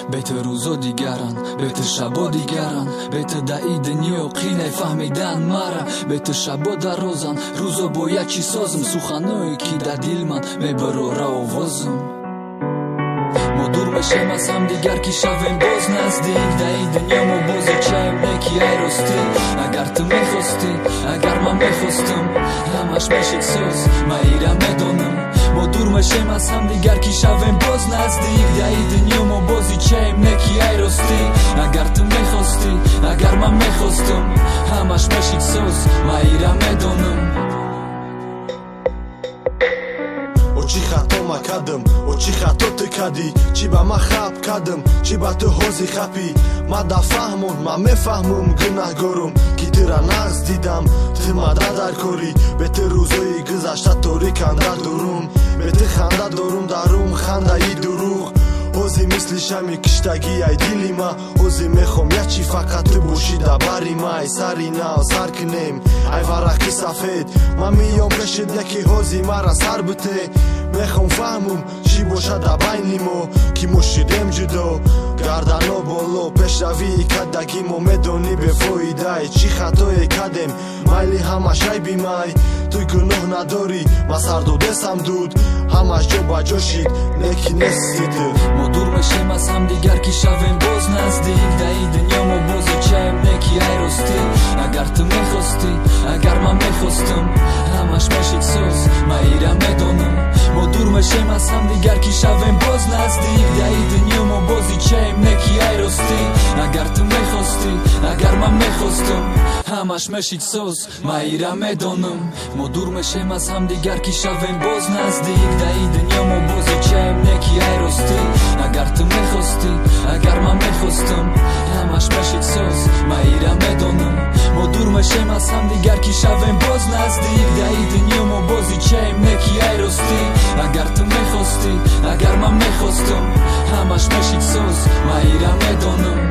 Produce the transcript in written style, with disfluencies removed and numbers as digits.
بيت روزو دیگران بيت شبو دیگران بيت دعیدنی و قینه فهمیدن مرا بيت شبو در روزان روزو باید چی سازم سخنایی که در دل من میبره آوازم ما دور بشیم از هم دیگر که شویم باز نزدیک دهی دنیا ما بازی چایم نکی ای راستی اگر تو میخواستی اگر من میخواستم همش میشید سوز ما ایرم میدونم ما دور بشیم از هم دیگر که شویم باز نزدیک دهی دنیا ما بازی چایم نکی ای راستی اگر تو میخواستی اگر من میخواستم همش میشید سوز ما ایرم میدونم چی خطا ما کردم و چی خطا تو کردی چی با ما خب کردم چی با تو حوزی خپی ما دا فهمون ما میفهمم گناهگارم که تو را نقص دیدم تو ما در کاری به تو روزای گذشته توری کنده دارم به تو خنده دارم دارم خنده ای دروغ حوزی مثل شمی کشتگی ای دیلی ما حوزی میخوام یکی فقط تو باشی در بری ما ای سری نه سر کنیم ای ورقی سفید ما میام کشید یکی حوزی ما را سر بته میخوام فهمم چی باشه در بین ما که مشیدیم جدا گردن و بالا پیش روی کدگی ما میدونی به فایده چی خطای کدیم مایلی همش ای بیمای توی گناه نداری ما سرد و دستم دود همش جا با جا شید نکی نستید ما دور بشیم از هم دیگر که شویم باز نزدیک دهی دنیا ما بازی چایم نکی ای راستی اگر تو میخواستی اگر من میخواستم همش میشید سوز ما ایرم میدونم ما دور بشیم از هم دیگر که شویم باز نزدیک دهی دنیا ما بازی چایم نکی ای راستی اگر تو میخواستی اگر من میخواستم همش میشید سوز ما ایرم میدونم ما دور میشیم از هم دیگر که شویم باز نزدیک دهی دنیا ما بازی چایم نکی ای راستی اگر تو میخواستی اگر من میخواستم همش میشید سوز ما ایرم میدونم ما دور میشیم از هم دیگر که شویم باز نزدیک دهی دنیا ما بازی چایم نکی ای راستی اگر تو میخواستی اگر من میخواستم همش میشید سوز ما ایرم میدونم